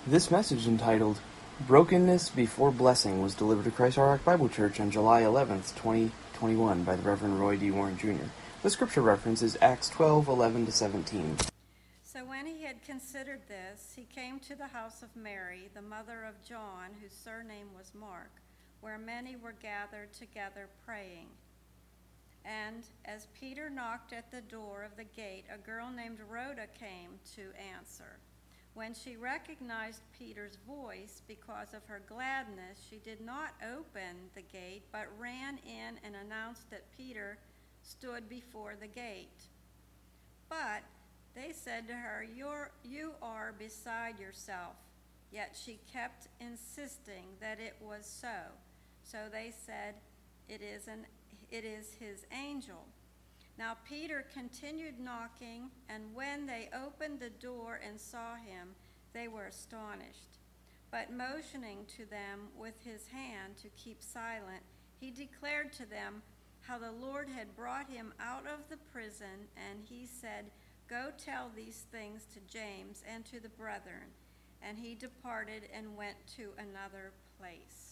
This message, entitled Brokenness Before Blessing, was delivered to Christ Our Rock Bible Church on July 11th, 2021 by the Reverend Roy D. Warren Jr. The scripture reference is Acts 12:11-17. So when he had considered this, he came to the house of Mary, the mother of John, whose surname was Mark, where many were gathered together praying. And as Peter knocked at the door of the gate, a girl named Rhoda came to answer. When she recognized Peter's voice because of her gladness, she did not open the gate, but ran in and announced that Peter stood before the gate. But they said to her, "You are beside yourself." Yet she kept insisting that it was so. So they said, it is his angel. Now Peter continued knocking, and when they opened the door and saw him, they were astonished. But motioning to them with his hand to keep silent, he declared to them how the Lord had brought him out of the prison, and he said, "Go tell these things to James and to the brethren." And he departed and went to another place.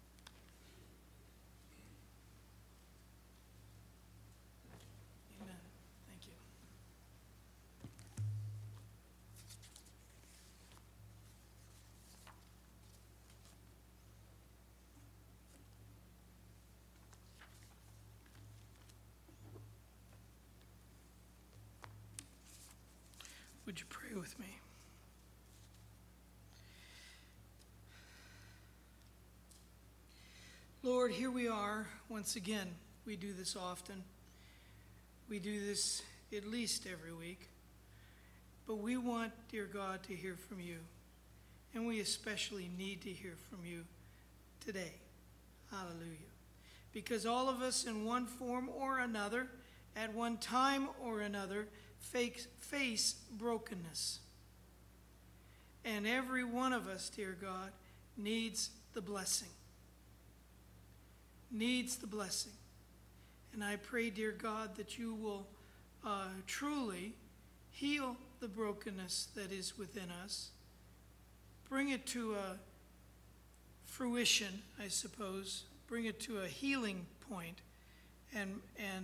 Amen. Thank you. Would you pray with me? Lord, here we are once again. We do this often. We do this at least every week. But we want, dear God, to hear from you. And we especially need to hear from you today. Hallelujah. Because all of us in one form or another, at one time or another, face brokenness. And every one of us, dear God, needs the blessing. Needs the blessing. And I pray, dear God, that you will truly heal the brokenness that is within us. Bring it to a fruition, I suppose. Bring it to a healing point. And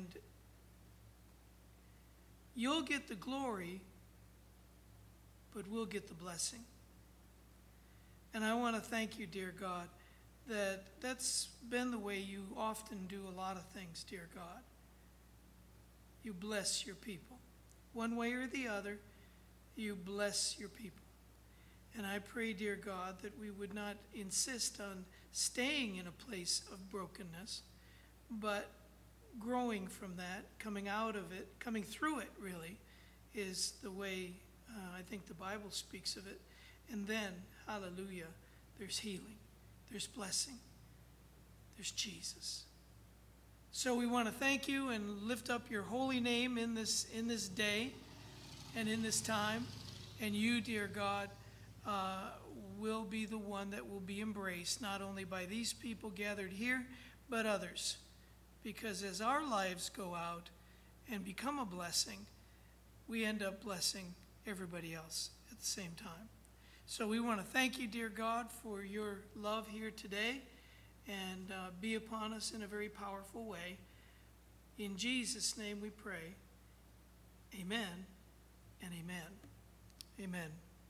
you'll get the glory, but we'll get the blessing. And I want to thank you, dear God, that's been the way you often do a lot of things, dear God. You bless your people. One way or the other, you bless your people. And I pray, dear God, that we would not insist on staying in a place of brokenness, but growing from that, coming out of it, coming through it, really, is the way I think the Bible speaks of it. And then, hallelujah, there's healing. There's blessing. There's Jesus. So we want to thank you and lift up your holy name in this day and in this time. And you, dear God, will be the one that will be embraced, not only by these people gathered here, but others. Because as our lives go out and become a blessing, we end up blessing everybody else at the same time. So we want to thank you, dear God, for your love here today, and be upon us in a very powerful way. In Jesus' name we pray. Amen and amen. Amen.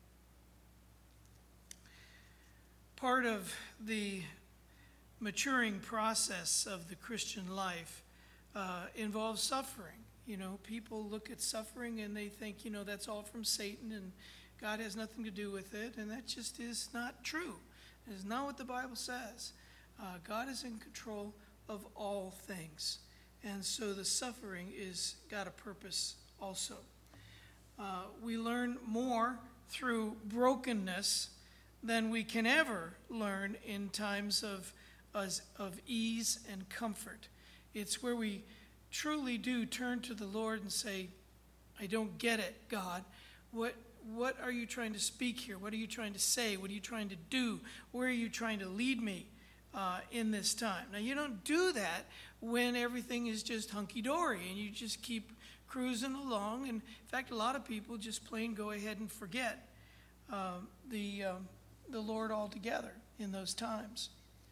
Part of the maturing process of the Christian life involves suffering. You know, people look at suffering and they think, that's all from Satan and God has nothing to do with it, and that just is not true. It is not what the Bible says. God is in control of all things, and so the suffering is got a purpose also. We learn more through brokenness than we can ever learn in times of ease and comfort. It's where we truly do turn to the Lord and say, "I don't get it, God. What are you trying to speak here? What are you trying to say? What are you trying to do? Where are you trying to lead me in this time?" Now, you don't do that when everything is just hunky-dory and you just keep cruising along. And in fact, a lot of people just plain go ahead and forget the the Lord altogether in those times.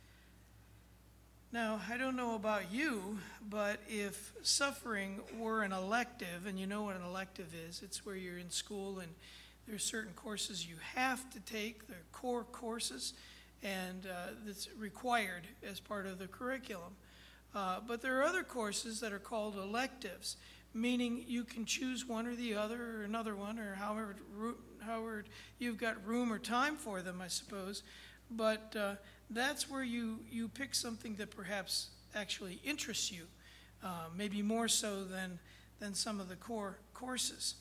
Now, I don't know about you, but if suffering were an elective, and you know what an elective is, it's where you're in school and there are certain courses you have to take, they're core courses, and that's required as part of the curriculum. But there are other courses that are called electives, meaning you can choose one or the other or another one, or however you've got room or time for them, I suppose. But that's where you pick something that perhaps actually interests you, maybe more so than some of the core courses.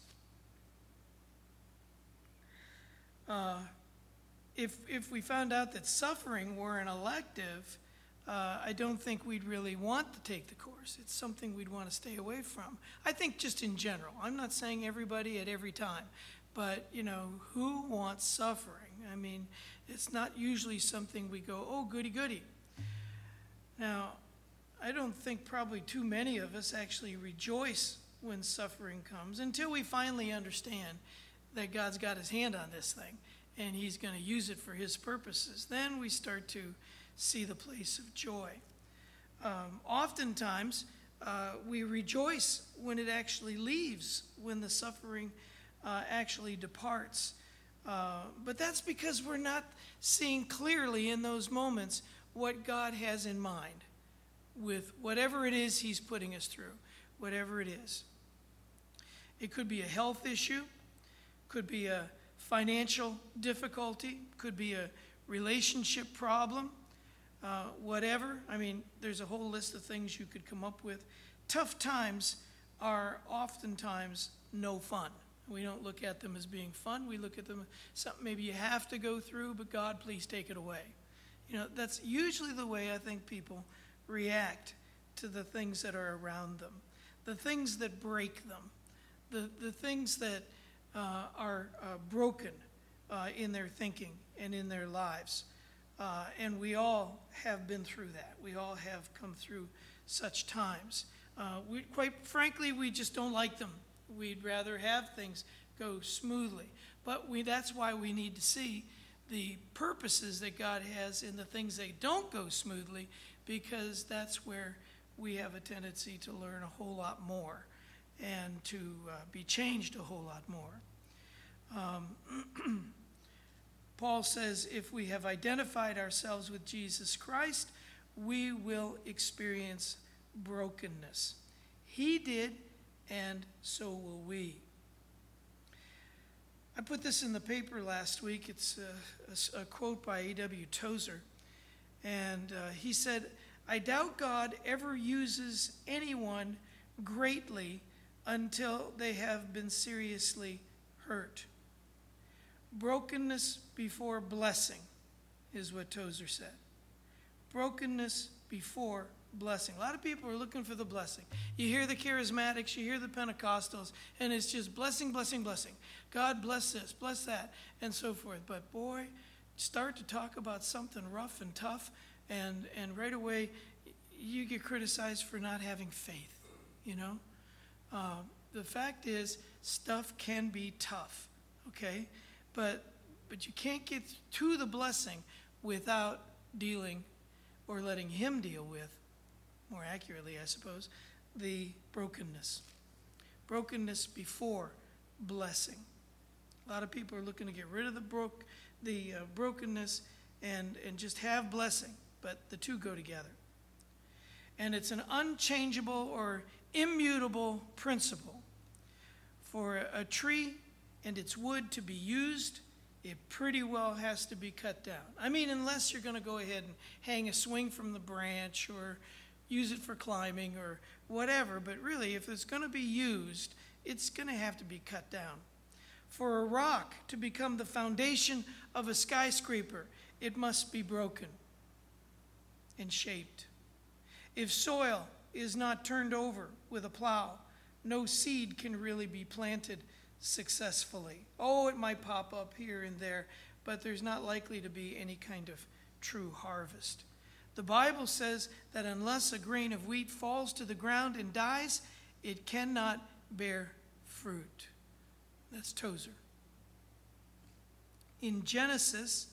If we found out that suffering were an elective, I don't think we'd really want to take the course. It's something we'd want to stay away from. I think just in general. I'm not saying everybody at every time, but, who wants suffering? I mean, it's not usually something we go, oh, goody, goody. Now, I don't think probably too many of us actually rejoice when suffering comes until we finally understand that God's got his hand on this thing and he's going to use it for his purposes. Then we start to see the place of joy. Oftentimes, we rejoice when it actually leaves, when the suffering actually departs. But that's because we're not seeing clearly in those moments what God has in mind with whatever it is he's putting us through, whatever it is. It could be a health issue, could be a financial difficulty, could be a relationship problem, whatever. I mean, there's a whole list of things you could come up with. Tough times are oftentimes no fun. We don't look at them as being fun. We look at them as something maybe you have to go through, but God, please take it away. That's usually the way I think people react to the things that are around them, the things that break them, the things that are broken in their thinking and in their lives. And we all have been through that. We all have come through such times. Quite frankly, we just don't like them. We'd rather have things go smoothly. But that's why we need to see the purposes that God has in the things that don't go smoothly, because that's where we have a tendency to learn a whole lot more and to be changed a whole lot more. Paul says if we have identified ourselves with Jesus Christ, we will experience brokenness. He did, and so will we. I put this in the paper last week. It's a quote by A.W. Tozer. And he said, I doubt God ever uses anyone greatly until they have been seriously hurt. Brokenness before blessing is what Tozer said. Brokenness before blessing. A lot of people are looking for the blessing. You hear the charismatics, you hear the Pentecostals, and it's just blessing, blessing, blessing. God bless this, bless that, and so forth. But boy, start to talk about something rough and tough, and right away you get criticized for not having faith, The fact is, stuff can be tough, okay? But you can't get to the blessing without dealing or letting him deal with, more accurately, I suppose, the brokenness. Brokenness before blessing. A lot of people are looking to get rid of the brokenness and just have blessing, but the two go together. And it's an unchangeable or immutable principle. For a tree and its wood to be used, it pretty well has to be cut down. I mean, unless you're going to go ahead and hang a swing from the branch or use it for climbing or whatever. But really, if it's going to be used, it's going to have to be cut down. For a rock to become the foundation of a skyscraper, it must be broken and shaped. If soil is not turned over with a plow, no seed can really be planted successfully. Oh, it might pop up here and there, but there's not likely to be any kind of true harvest. The Bible says that unless a grain of wheat falls to the ground and dies, it cannot bear fruit. That's Tozer. In Genesis,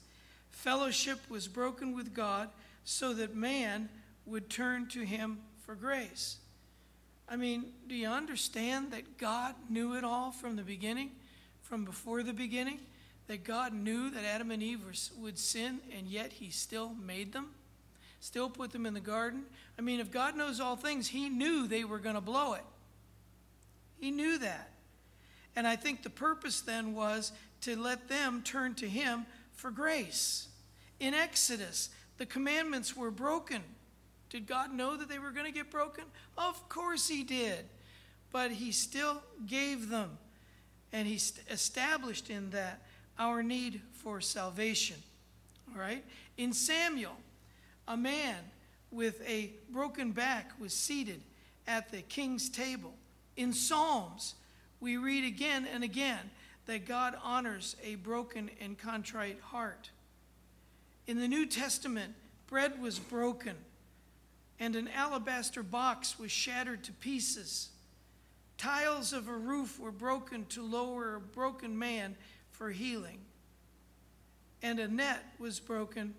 Fellowship was broken with God so that man would turn to him for grace. I mean, do you understand that God knew it all from the beginning, from before the beginning? That God knew that Adam and Eve would sin, and yet he still made them? Still put them in the garden? I mean, if God knows all things, he knew they were going to blow it. He knew that. And I think the purpose then was to let them turn to him for grace. In Exodus, the commandments were broken. Did God know that they were going to get broken? Of course he did. But he still gave them. And he established in that our need for salvation. All right? In Samuel, a man with a broken back was seated at the king's table. In Psalms, we read again and again that God honors a broken and contrite heart. In the New Testament, bread was broken, and an alabaster box was shattered to pieces. Tiles of a roof were broken to lower a broken man for healing. And a net was broken.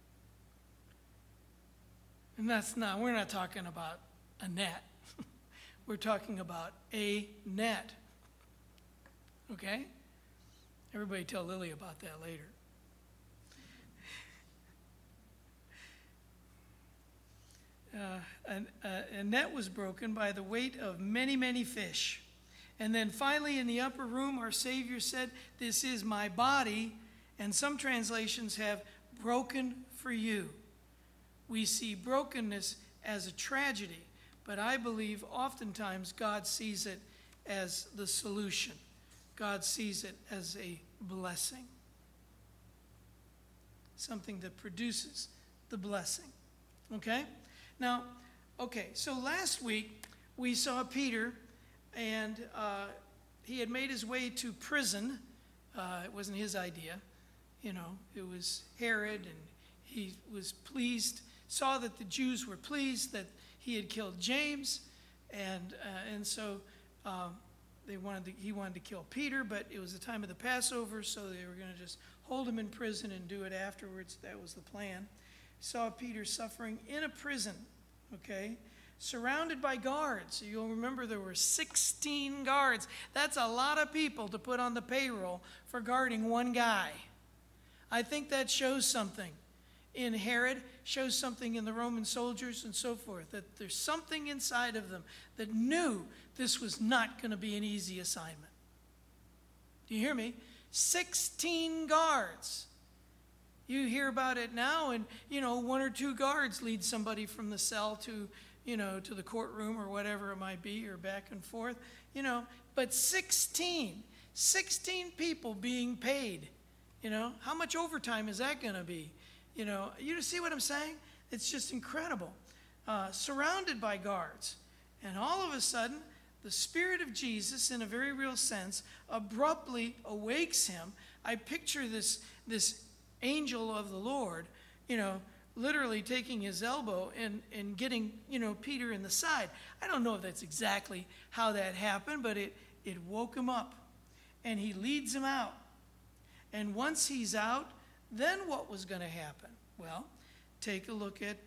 And we're not talking about a net. We're talking about a net. Okay? Everybody tell Lily about that later. A net was broken by the weight of many, many fish. And then finally in the upper room, our Savior said, "This is my body." And some translations have broken for you. We see brokenness as a tragedy, but I believe oftentimes God sees it as the solution. God sees it as a blessing. Something that produces the blessing. Okay? Now, so last week we saw Peter, and he had made his way to prison. It wasn't his idea. It was Herod, and he was pleased, saw that the Jews were pleased that he had killed James, and so he wanted to kill Peter, but it was the time of the Passover, so they were going to just hold him in prison and do it afterwards. That was the plan. Saw Peter suffering in a prison, okay, surrounded by guards. You'll remember there were 16 guards. That's a lot of people to put on the payroll for guarding one guy. I think that shows something in Herod, shows something in the Roman soldiers and so forth, that there's something inside of them that knew this was not going to be an easy assignment. Do you hear me? 16 guards. You hear about it now, and, one or two guards lead somebody from the cell to the courtroom or whatever it might be, or back and forth, but 16 people being paid. How much overtime is that going to be? You see what I'm saying? It's just incredible. Surrounded by guards. And all of a sudden, the Spirit of Jesus, in a very real sense, abruptly awakes him. I picture this angel of the Lord, literally taking his elbow and getting, Peter in the side. I don't know if that's exactly how that happened, but it woke him up. And he leads him out. And once he's out, then what was going to happen? Well, take a look at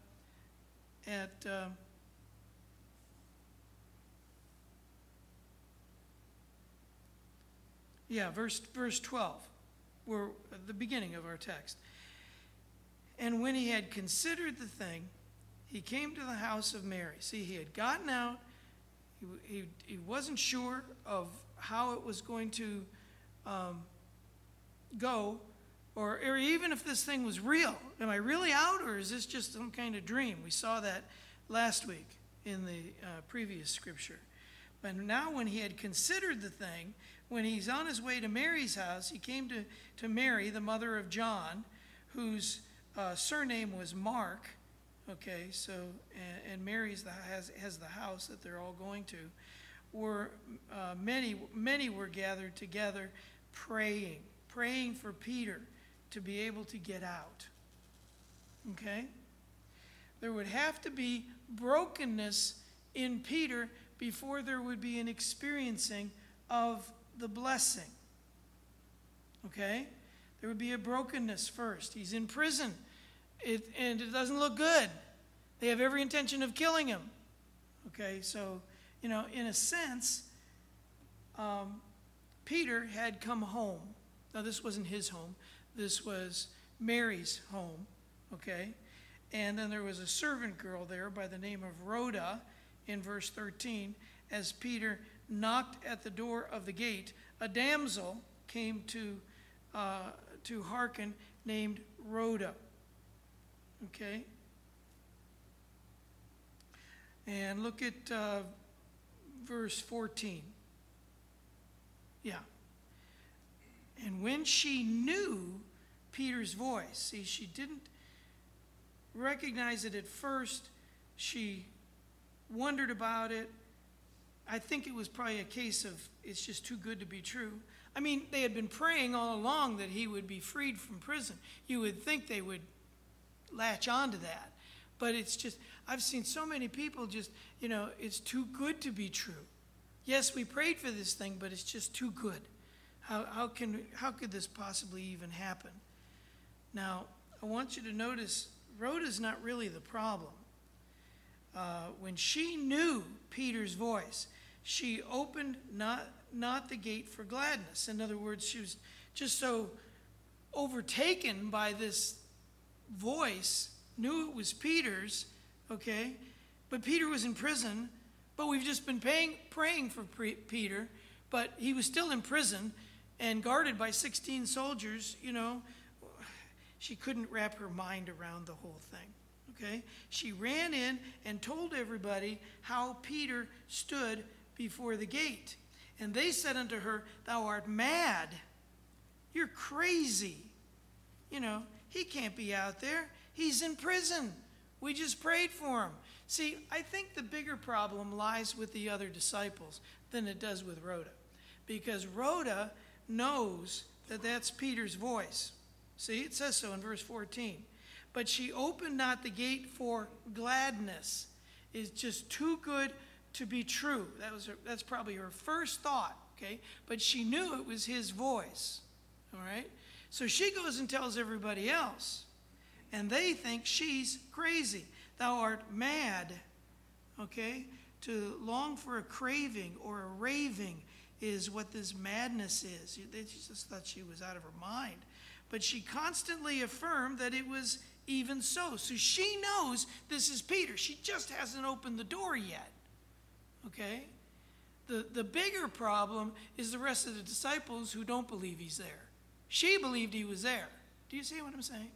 verse 12. We're at the beginning of our text. And when he had considered the thing, he came to the house of Mary. See, he had gotten out. He wasn't sure of how it was going to go, or even if this thing was real. Am I really out, or is this just some kind of dream? We saw that last week in the previous scripture. But now when he had considered the thing, when he's on his way to Mary's house, he came to Mary, the mother of John, whose surname was Mark. Okay, so, and Mary's has the house that they're all going to. Many were gathered together praying for Peter to be able to get out. Okay? There would have to be brokenness in Peter before there would be an experiencing of the blessing. Okay? There would be a brokenness first. He's in prison, and it doesn't look good. They have every intention of killing him. Okay, so, in a sense, Peter had come home. Now, this wasn't his home. This was Mary's home, okay? And then there was a servant girl there by the name of Rhoda in verse 13. As Peter knocked at the door of the gate, a damsel came to hearken named Rhoda, okay? And look at verse 14. Yeah. And when she knew Peter's voice, see, she didn't recognize it at first. She wondered about it. I think it was probably a case of it's just too good to be true. I mean, they had been praying all along that he would be freed from prison. You would think they would latch on to that. But it's just, I've seen so many people just, it's too good to be true. Yes, we prayed for this thing, but it's just too good. How could this possibly even happen? Now, I want you to notice, Rhoda's not really the problem. When she knew Peter's voice, she opened not the gate for gladness. In other words, she was just so overtaken by this voice, knew it was Peter's, okay? But Peter was in prison, but we've just been praying for Peter, but he was still in prison and guarded by 16 soldiers, She couldn't wrap her mind around the whole thing, okay? She ran in and told everybody how Peter stood before the gate. And they said unto her, "Thou art mad. You're crazy. He can't be out there. He's in prison. We just prayed for him." See, I think the bigger problem lies with the other disciples than it does with Rhoda. Because Rhoda knows that that's Peter's voice. See, it says so in verse 14. But she opened not the gate for gladness. It's just too good to be true. That's probably her first thought, okay? But she knew it was his voice, all right? So she goes and tells everybody else. And they think she's crazy. Thou art mad, okay? To long for a craving or a raving is what this madness is. They just thought she was out of her mind. But she constantly affirmed that it was even so. So she knows this is Peter. She just hasn't opened the door yet, okay? The bigger problem is the rest of the disciples who don't believe he's there. She believed he was there. Do you see what I'm saying?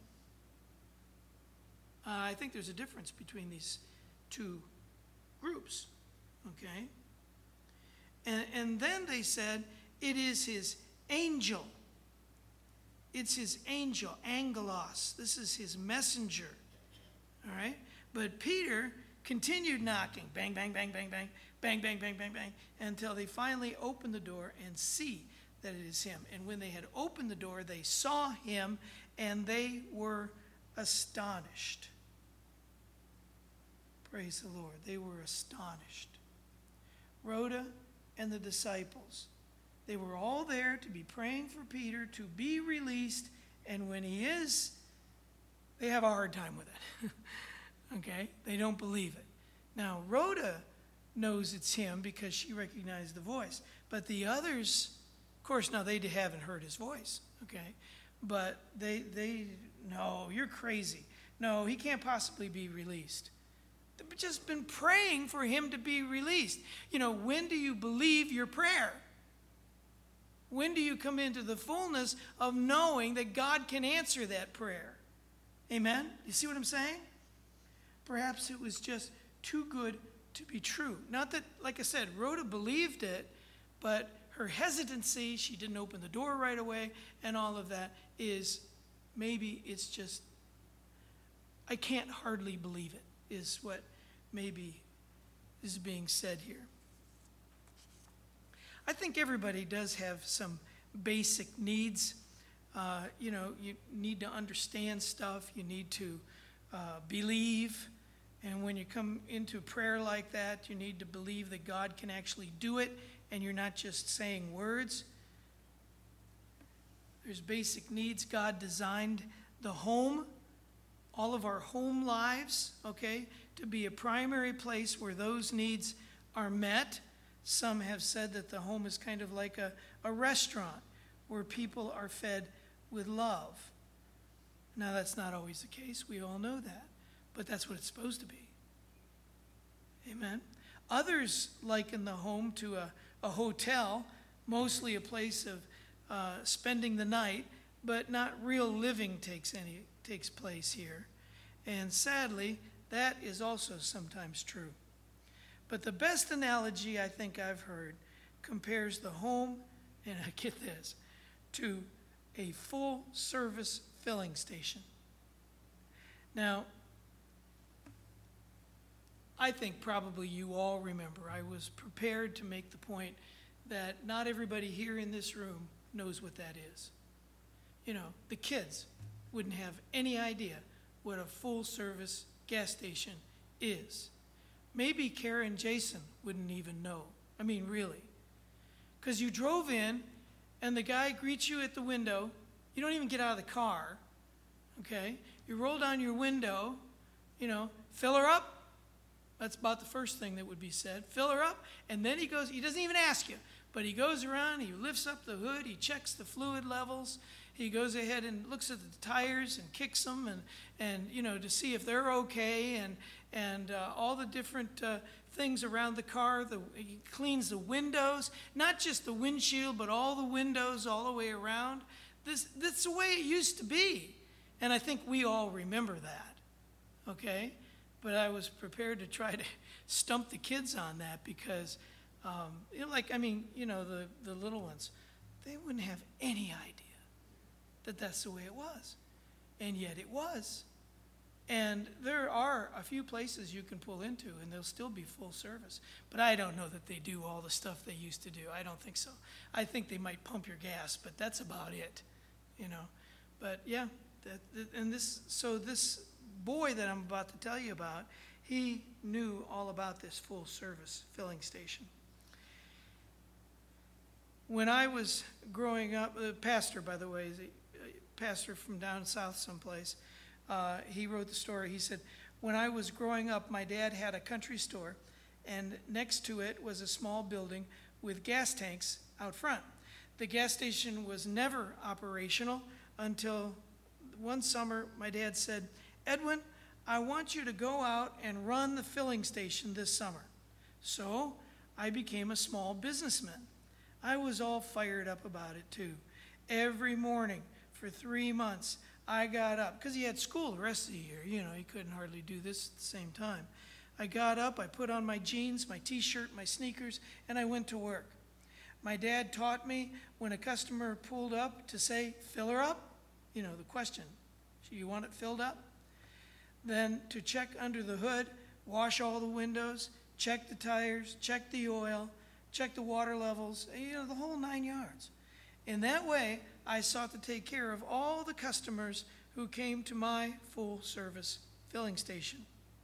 I think there's a difference between these two groups, okay? And then they said, it is his angel. It's his angel, angelos. This is his messenger, all right? But Peter continued knocking, bang, bang, bang, bang, bang, bang, bang, bang, bang, bang, until they finally opened the door and see that it is him. And when they had opened the door, they saw him, and they were astonished. Praise the Lord. They were astonished. Rhoda and the disciples, they were all there to be praying for Peter to be released, and when he is, they have a hard time with it. Okay? They don't believe it. Now, Rhoda knows it's him because she recognized the voice. But the others, of course, now they haven't heard his voice, okay? But they no, you're crazy. No, he can't possibly be released. They've just been praying for him to be released. When do you believe your prayer? When do you come into the fullness of knowing that God can answer that prayer? Amen? You see what I'm saying? Perhaps it was just too good to be true. Not that, like I said, Rhoda believed it, but her hesitancy, she didn't open the door right away, and all of that is, maybe it's just, I can't hardly believe it, is what maybe is being said here. I think everybody does have some basic needs. You need to understand stuff. You need to believe. And when you come into prayer like that, you need to believe that God can actually do it, and you're not just saying words. There's basic needs. God designed the home, all of our home lives, okay, to be a primary place where those needs are met. Some have said that the home is kind of like a restaurant where people are fed with love. Now, that's not always the case. We all know that. But that's what it's supposed to be. Amen. Others liken the home to a hotel, mostly a place of spending the night, but not real living takes place here. And sadly, that is also sometimes true. But the best analogy I think I've heard compares the home, and I get this, to a full-service filling station. Now, I think probably you all remember, I was prepared to make the point that not everybody here in this room knows what that is. You know, the kids wouldn't have any idea what a full-service gas station is. Maybe Kara and Jason wouldn't even know. I mean, really. Because you drove in, and the guy greets you at the window. You don't even get out of the car, okay? You roll down your window, you know, fill her up. That's about the first thing that would be said. Fill her up, and then he doesn't even ask you, but he goes around, he lifts up the hood, he checks the fluid levels, he goes ahead and looks at the tires and kicks them and you know, to see if they're okay, and all the different things around the car. He cleans the windows, not just the windshield, but all the windows all the way around. That's the way it used to be, and I think we all remember that, okay? But I was prepared to try to stump the kids on that because, the little ones, they wouldn't have any idea that that's the way it was. And yet it was. And there are a few places you can pull into, and they'll still be full service. But I don't know that they do all the stuff they used to do. I don't think so. I think they might pump your gas, but that's about it, you know. But yeah, this boy that I'm about to tell you about, he knew all about this full service filling station. When I was growing up, the pastor, by the way, is a pastor from down south someplace, he wrote the story. He said, when I was growing up, my dad had a country store, and next to it was a small building with gas tanks out front. The gas station was never operational until one summer my dad said, Edwin, I want you to go out and run the filling station this summer. So I became a small businessman. I was all fired up about it too. Every morning for 3 months, I got up, because he had school the rest of the year. You know, he couldn't hardly do this at the same time. I got up, I put on my jeans, my t-shirt, my sneakers, and I went to work. My dad taught me when a customer pulled up to say, fill her up. You know, the question, you want it filled up? Then to check under the hood, wash all the windows, check the tires, check the oil, check the water levels, you know, the whole 9 yards. In that way, I sought to take care of all the customers who came to my full-service filling station.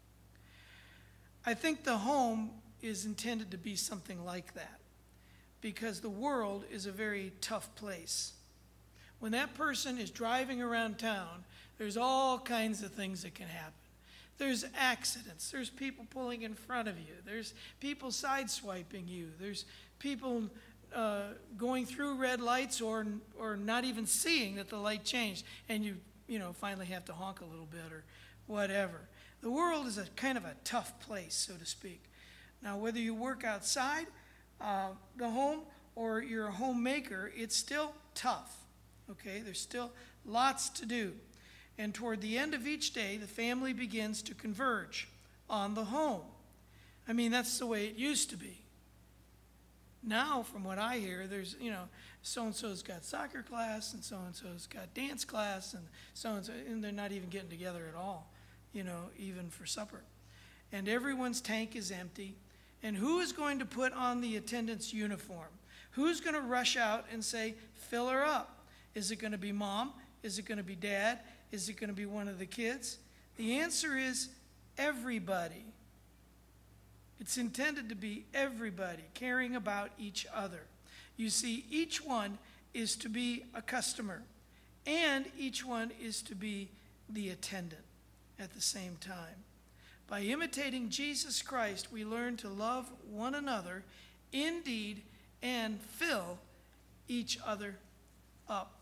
I think the home is intended to be something like that because the world is a very tough place. When that person is driving around town, there's all kinds of things that can happen. There's accidents. There's people pulling in front of you. There's people sideswiping you. There's people going through red lights or not even seeing that the light changed, and you finally have to honk a little bit or whatever. The world is a kind of a tough place, so to speak. Now, whether you work outside the home or you're a homemaker, it's still tough. Okay, there's still lots to do. And toward the end of each day, the family begins to converge on the home. I mean, that's the way it used to be. Now, from what I hear, there's, so-and-so's got soccer class, and so-and-so's got dance class, and so-and-so, and they're not even getting together at all, even for supper. And everyone's tank is empty. And who is going to put on the attendant's uniform? Who's going to rush out and say, fill her up? Is it going to be mom? Is it going to be dad? Is it going to be one of the kids? The answer is everybody. It's intended to be everybody caring about each other. You see, each one is to be a customer, and each one is to be the attendant at the same time. By imitating Jesus Christ, we learn to love one another indeed and fill each other up.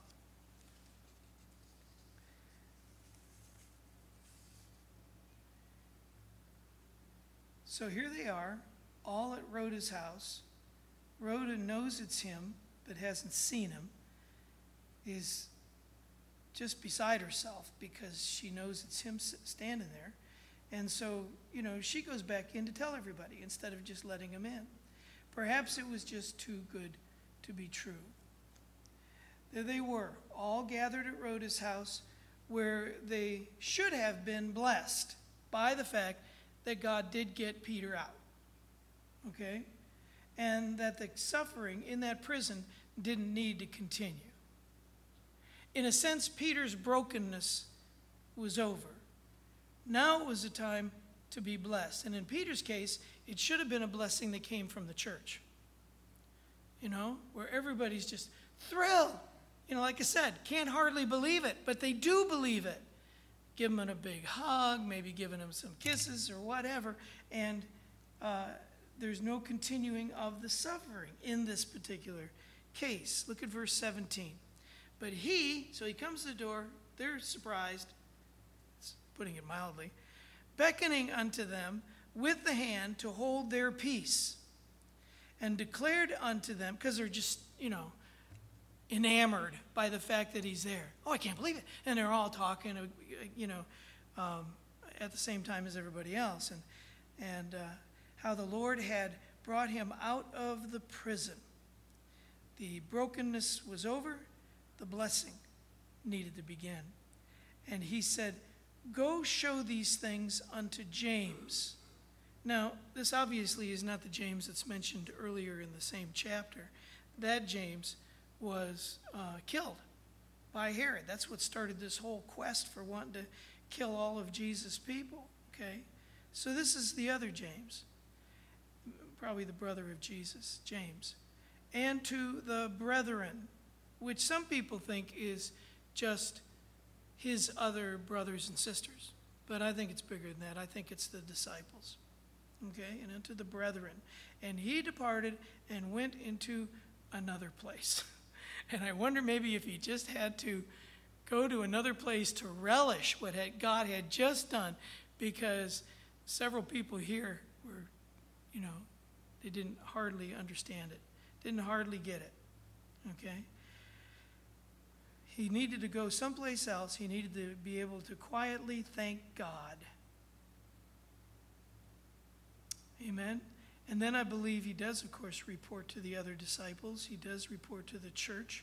So here they are, all at Rhoda's house. Rhoda knows it's him, but hasn't seen him, is just beside herself because she knows it's him standing there. And so, she goes back in to tell everybody instead of just letting him in. Perhaps it was just too good to be true. There they were, all gathered at Rhoda's house, where they should have been blessed by the fact that God did get Peter out. Okay? And that the suffering in that prison didn't need to continue. In a sense, Peter's brokenness was over. Now it was a time to be blessed. And in Peter's case, it should have been a blessing that came from the church. Where everybody's just thrilled. Like I said, can't hardly believe it, but they do believe it. Give them a big hug, maybe giving them some kisses or whatever. And there's no continuing of the suffering in this particular case. Look at verse 17. But he comes to the door, they're surprised, putting it mildly, beckoning unto them with the hand to hold their peace, and declared unto them, because they're just, enamored by the fact that he's there. Oh, I can't believe it. And they're all talking, at the same time as everybody else. And how the Lord had brought him out of the prison. The brokenness was over. The blessing needed to begin. And he said, go show these things unto James. Now, this obviously is not the James that's mentioned earlier in the same chapter. That James was killed by Herod. That's what started this whole quest for wanting to kill all of Jesus' people. Okay? So this is the other James, probably the brother of Jesus, James. And to the brethren, which some people think is just his other brothers and sisters. But I think it's bigger than that. I think it's the disciples. Okay? And unto the brethren. And he departed and went into another place. And I wonder maybe if he just had to go to another place to relish what God had just done, because several people here were, they didn't hardly understand it, didn't hardly get it. Okay? He needed to go someplace else. He needed to be able to quietly thank God. Amen? And then I believe he does, of course, report to the other disciples. He does report to the church.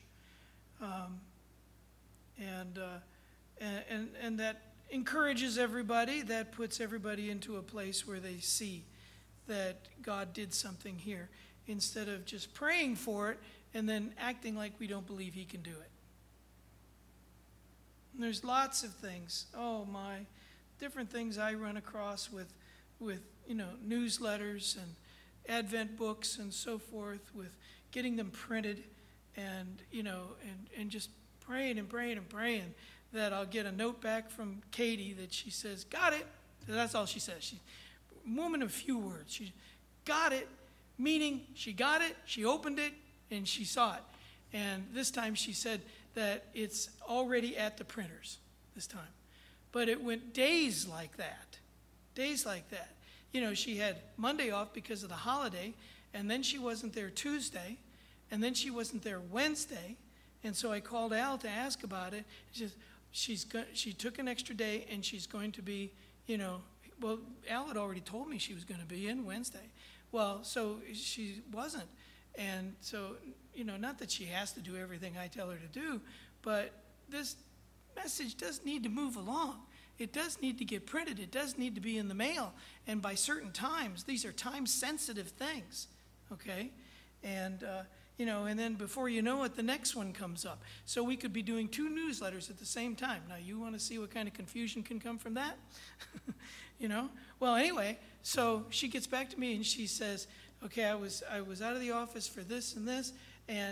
And that encourages everybody. That puts everybody into a place where they see that God did something here, instead of just praying for it and then acting like we don't believe he can do it. And there's lots of things, different things I run across with newsletters and Advent books and so forth, with getting them printed and just praying and praying and praying that I'll get a note back from Katie that she says, got it. That's all she says. She's a woman of few words. She got it, meaning she got it, she opened it, and she saw it. And this time she said that it's already at the printers this time. But it went days like that. Days like that. She had Monday off because of the holiday, and then she wasn't there Tuesday, and then she wasn't there Wednesday. And so I called Al to ask about it. She took an extra day, and she's going to be, Al had already told me she was going to be in Wednesday. Well, so she wasn't. And so, not that she has to do everything I tell her to do, but this message does need to move along. It does need to get printed. It does need to be in the mail. And by certain times, these are time-sensitive things, okay? And, and then before you know it, the next one comes up. So we could be doing 2 newsletters at the same time. Now, you want to see what kind of confusion can come from that? Well, anyway, so she gets back to me and she says, okay, I was out of the office for this and this, and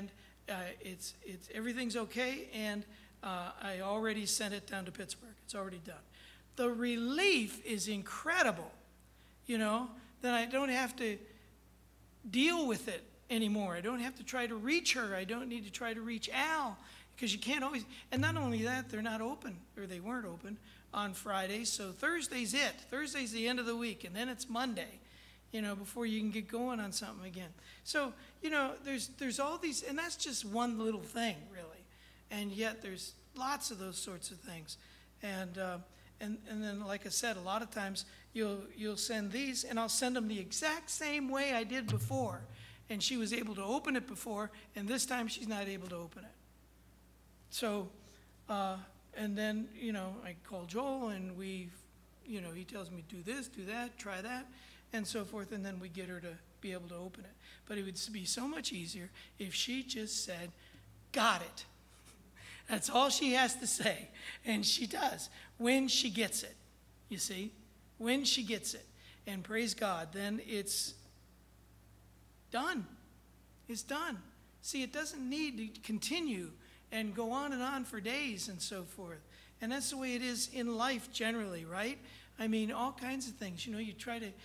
it's everything's okay, and I already sent it down to Pittsburgh. It's already done. The relief is incredible, that I don't have to deal with it anymore. I don't have to try to reach her. I don't need to try to reach Al, because you can't always. And not only that, they're not open, or they weren't open on Fridays. So Thursday's it. Thursday's the end of the week, and then it's Monday, before you can get going on something again. So, there's all these, and that's just one little thing, really. And yet there's lots of those sorts of things. And then, like I said, a lot of times you'll send these, and I'll send them the exact same way I did before. And she was able to open it before, and this time she's not able to open it. So, and then, I call Joel, and he tells me, do this, do that, try that, and so forth, and then we get her to be able to open it. But it would be so much easier if she just said, got it. That's all she has to say, and she does when she gets it, you see, when she gets it. And praise God, then it's done. It's done. See, it doesn't need to continue and go on and on for days and so forth. And that's the way it is in life generally, right? I mean, all kinds of things. You try to,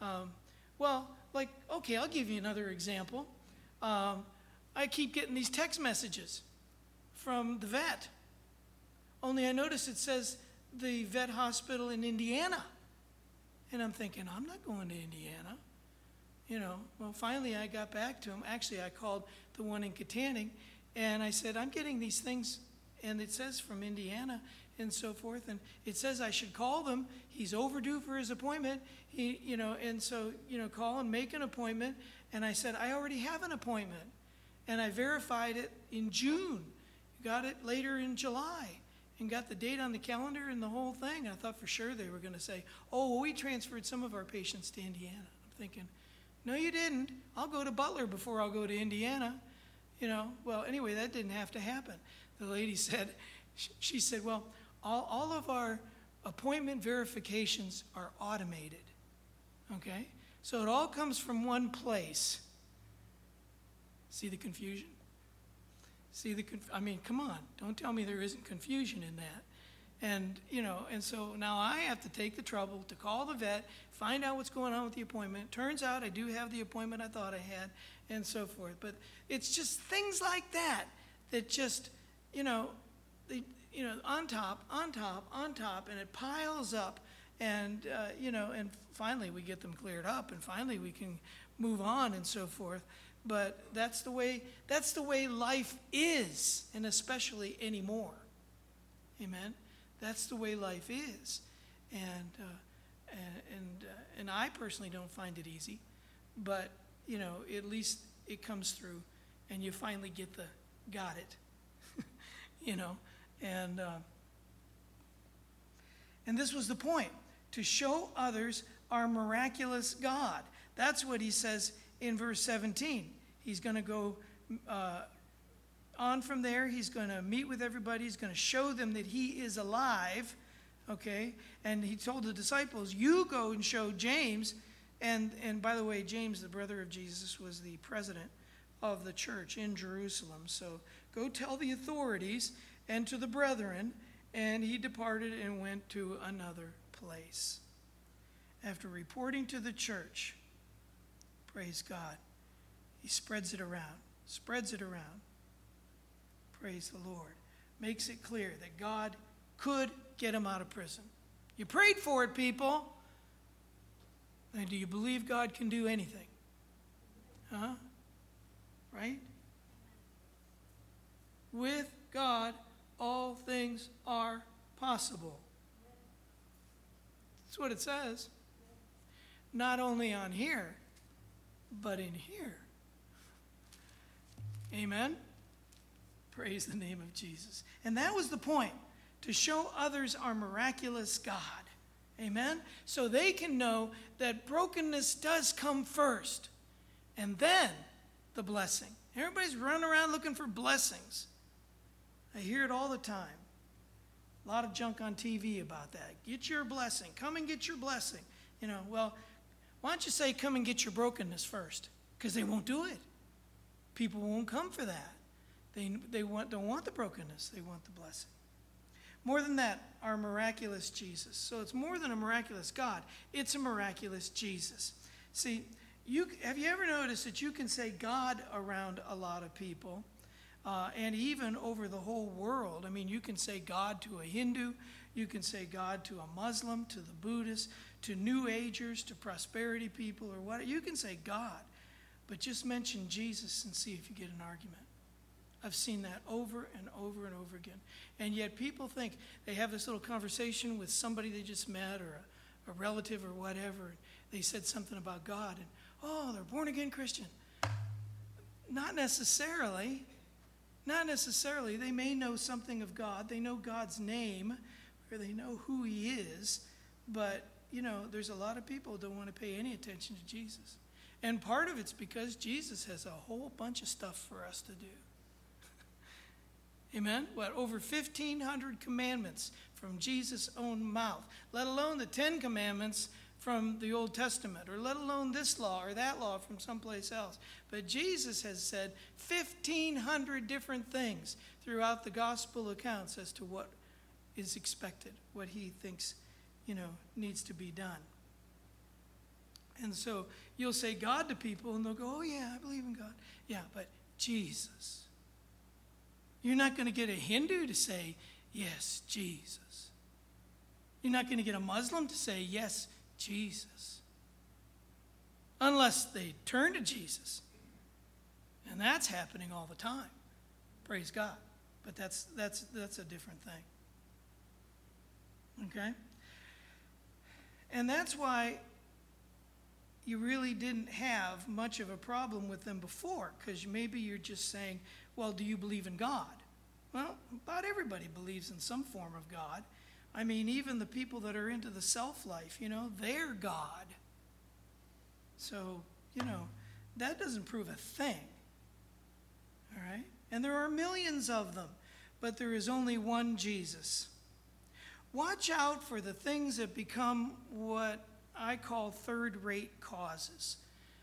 okay, I'll give you another example. I keep getting these text messages from the vet. Only I notice it says the vet hospital in Indiana. And I'm thinking, I'm not going to Indiana. Well, finally I got back to him. Actually, I called the one in Katanning, and I said, I'm getting these things, and it says from Indiana and so forth, and it says I should call them. He's overdue for his appointment. And so, call and make an appointment. And I said, I already have an appointment. And I verified it in June. Got it later in July, and got the date on the calendar and the whole thing. I thought for sure they were going to say, we transferred some of our patients to Indiana. I'm thinking, no, you didn't. I'll go to Butler before I'll go to Indiana. Well, anyway, that didn't have to happen. The lady said, she said, well, all of our appointment verifications are automated, okay? So it all comes from one place. See the confusion? Come on. Don't tell me there isn't confusion in that. And, and so now I have to take the trouble to call the vet, find out what's going on with the appointment. Turns out I do have the appointment I thought I had, and so forth. But it's just things like that just, on top, and it piles up. And, and finally we get them cleared up, and finally we can move on and so forth. But that's the way life is, and especially anymore. Amen. That's the way life is, and I personally don't find it easy, but at least it comes through, and you finally get the got it, and this was the point, to show others our miraculous God. That's what he says in verse 17. He's going to go on from there. He's going to meet with everybody. He's going to show them that he is alive, okay? And he told the disciples, you go and show James. And by the way, James, the brother of Jesus, was the president of the church in Jerusalem. So go tell the authorities and to the brethren. And he departed and went to another place. After reporting to the church, praise God, he spreads it around. Praise the Lord. Makes it clear that God could get him out of prison. You prayed for it, people. And do you believe God can do anything? Huh? Right? With God, all things are possible. That's what it says. Not only on here, but in here. Amen? Praise the name of Jesus. And that was the point, to show others our miraculous God. Amen? So they can know that brokenness does come first, and then the blessing. Everybody's running around looking for blessings. I hear it all the time. A lot of junk on TV about that. Get your blessing. Come and get your blessing. Well, why don't you say come and get your brokenness first? Because they won't do it. People won't come for that. They don't want the brokenness. They want the blessing. More than that, our miraculous Jesus. So it's more than a miraculous God. It's a miraculous Jesus. See, have you ever noticed that you can say God around a lot of people, and even over the whole world? I mean, you can say God to a Hindu. You can say God to a Muslim, to the Buddhist, to New Agers, to prosperity people, or what. You can say God, but just mention Jesus and see if you get an argument. I've seen that over and over and over again. And yet people think they have this little conversation with somebody they just met or a relative or whatever. And they said something about God, and, oh, they're born-again Christian. Not necessarily. Not necessarily. They may know something of God. They know God's name, or they know who he is. But, there's a lot of people who don't want to pay any attention to Jesus. And part of it's because Jesus has a whole bunch of stuff for us to do. Amen? Over 1,500 commandments from Jesus' own mouth, let alone the 10 commandments from the Old Testament, or let alone this law or that law from someplace else. But Jesus has said 1,500 different things throughout the gospel accounts as to what is expected, what he thinks, needs to be done. And so you'll say God to people, and they'll go, oh, yeah, I believe in God. Yeah, but Jesus. You're not going to get a Hindu to say, yes, Jesus. You're not going to get a Muslim to say, yes, Jesus. Unless they turn to Jesus. And that's happening all the time. Praise God. But that's a different thing. Okay? And that's why you really didn't have much of a problem with them before, because maybe you're just saying, well, do you believe in God? Well, about everybody believes in some form of God. I mean, even the people that are into the self-life, they're God. So, that doesn't prove a thing. All right? And there are millions of them, but there is only one Jesus. Watch out for the things that become what I call third-rate causes.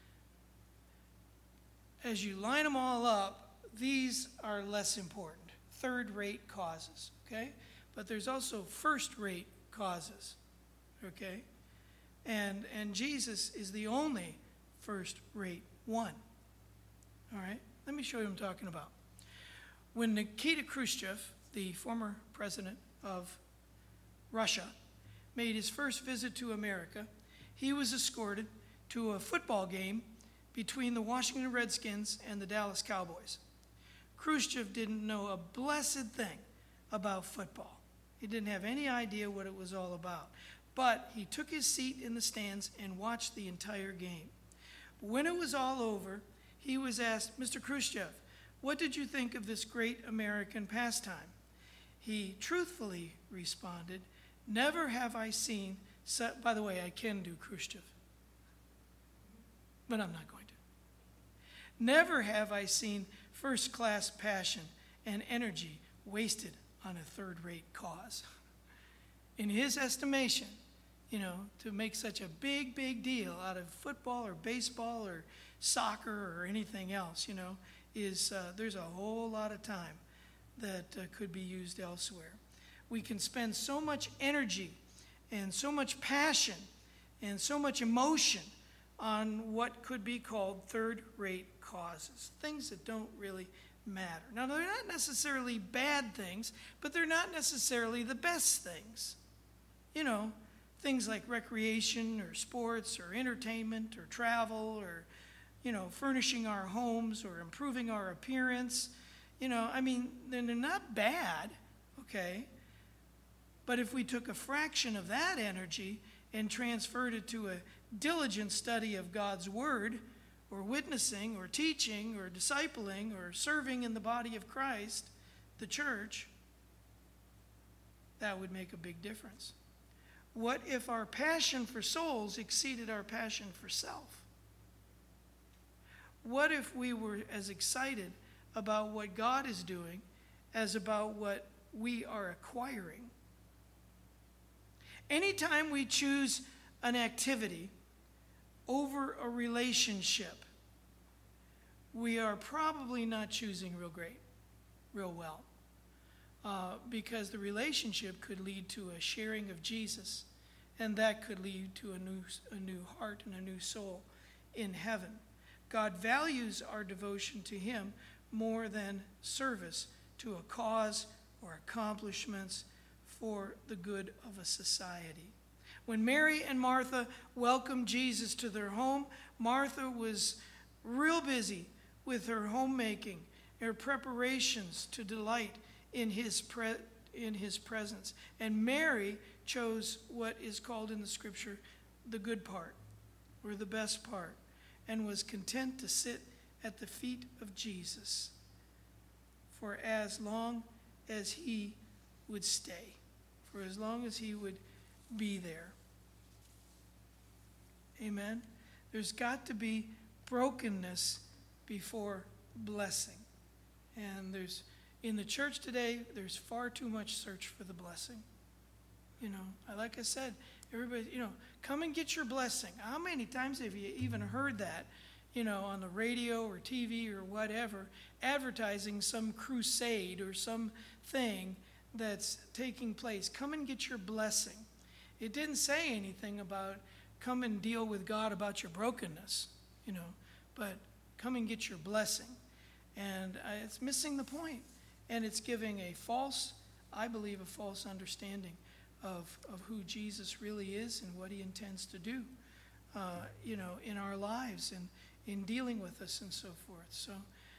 As you line them all up, these are less important. Third-rate causes, okay? But there's also first-rate causes, okay? And Jesus is the only first-rate one, all right? Let me show you what I'm talking about. When Nikita Khrushchev, the former president of Russia, made his first visit to America, he was escorted to a football game between the Washington Redskins and the Dallas Cowboys. Khrushchev didn't know a blessed thing about football. He didn't have any idea what it was all about. But he took his seat in the stands and watched the entire game. When it was all over, he was asked, Mr. Khrushchev, what did you think of this great American pastime? He truthfully responded, never have I seen, by the way, I can do Khrushchev, but I'm not going to. Never have I seen first-class passion and energy wasted on a third-rate cause. In his estimation, to make such a big, big deal out of football or baseball or soccer or anything else, there's a whole lot of time that could be used elsewhere. We can spend so much energy and so much passion and so much emotion on what could be called third-rate causes, things that don't really matter. Now, they're not necessarily bad things, but they're not necessarily the best things. Things like recreation or sports or entertainment or travel or, furnishing our homes or improving our appearance. They're not bad, okay? But if we took a fraction of that energy and transferred it to a diligent study of God's Word, or witnessing, or teaching, or discipling, or serving in the body of Christ, the church, that would make a big difference. What if our passion for souls exceeded our passion for self? What if we were as excited about what God is doing as about what we are acquiring? Anytime we choose an activity over a relationship, we are probably not choosing real great. real well. Because the relationship could lead to a sharing of Jesus, and that could lead to a new heart and a new soul in heaven. God values our devotion to him more than service to a cause or accomplishments for the good of a society. When Mary and Martha welcomed Jesus to their home, Martha was real busy with her homemaking, her preparations to delight in his presence. And Mary chose what is called in the scripture the good part, or the best part, and was content to sit at the feet of Jesus for as long as he would stay, for as long as he would be there. Amen? There's got to be brokenness before blessing. And in the church today, there's far too much search for the blessing. Like I said, everybody, come and get your blessing. How many times have you even heard that, on the radio or TV or whatever, advertising some crusade or something that's taking place? Come and get your blessing. It didn't say anything about come and deal with God about your brokenness, but come and get your blessing. And it's missing the point. And it's giving a false understanding of who Jesus really is and what he intends to do, in our lives and in dealing with us and so forth. So,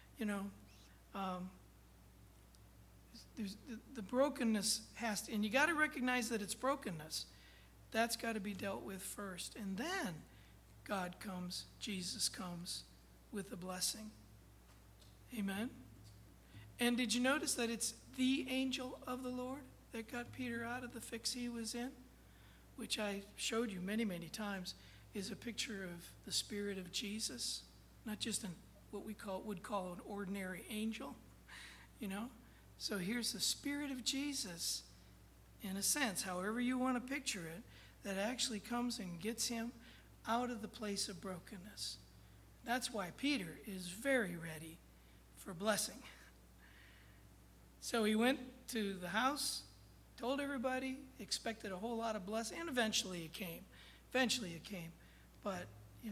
there's the brokenness has to, and you got to recognize that it's brokenness. That's got to be dealt with first. And then Jesus comes with a blessing. Amen? And did you notice that it's the angel of the Lord that got Peter out of the fix he was in? Which I showed you many, many times, is a picture of the Spirit of Jesus. Not just what we would call an ordinary angel, So here's the Spirit of Jesus, in a sense, however you want to picture it, that actually comes and gets him out of the place of brokenness. That's why Peter is very ready for blessing. So he went to the house, told everybody, expected a whole lot of blessing, and eventually it came. But,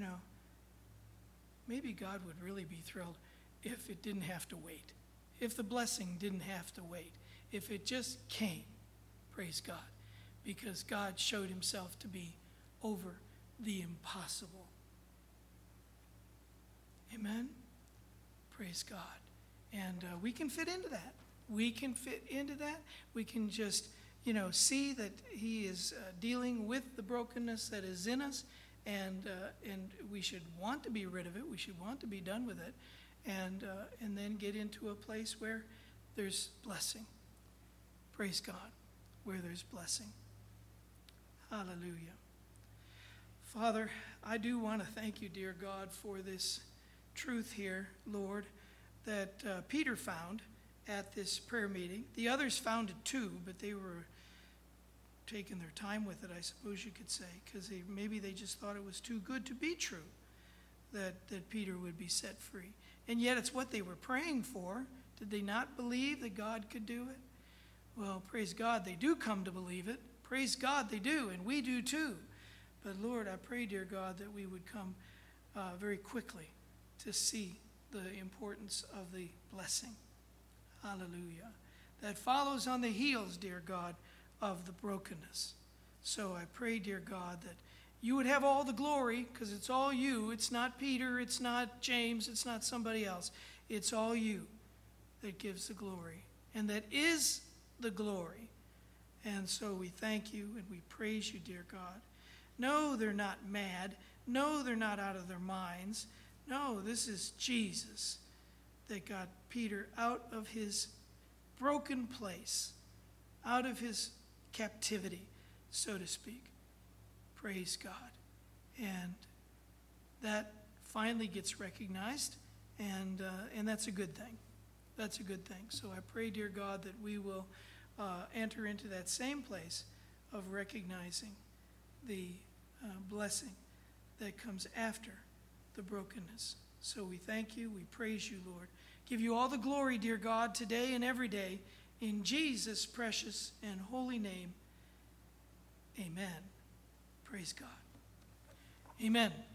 maybe God would really be thrilled if it didn't have to wait. If the blessing didn't have to wait. If it just came. Praise God. Because God showed himself to be over the impossible. Amen? Praise God. And we can fit into that. We can just, see that he is dealing with the brokenness that is in us, and we should want to be rid of it. We should want to be done with it, and then get into a place where there's blessing. Praise God, where there's blessing. Hallelujah. Father, I do want to thank you, dear God, for this truth here, Lord, that Peter found at this prayer meeting. The others found it too, but they were taking their time with it, I suppose you could say, because maybe they just thought it was too good to be true that Peter would be set free. And yet it's what they were praying for. Did they not believe that God could do it? Well, praise God, they do come to believe it. Praise God, they do, and we do too. But Lord, I pray, dear God, that we would come very quickly to see the importance of the blessing. Hallelujah. That follows on the heels, dear God, of the brokenness. So I pray, dear God, that you would have all the glory, because it's all you. It's not Peter, it's not James, it's not somebody else. It's all you that gives the glory, and that is the glory. And so we thank you and we praise you, dear God. No, they're not mad. No, they're not out of their minds. No, this is Jesus that got Peter out of his broken place, out of his captivity, so to speak. Praise God. And that finally gets recognized, and that's a good thing. That's a good thing. So I pray, dear God, that we will enter into that same place of recognizing the blessing that comes after the brokenness. So we thank you. We praise you, Lord. Give you all the glory, dear God, today and every day. In Jesus' precious and holy name, amen. Praise God. Amen.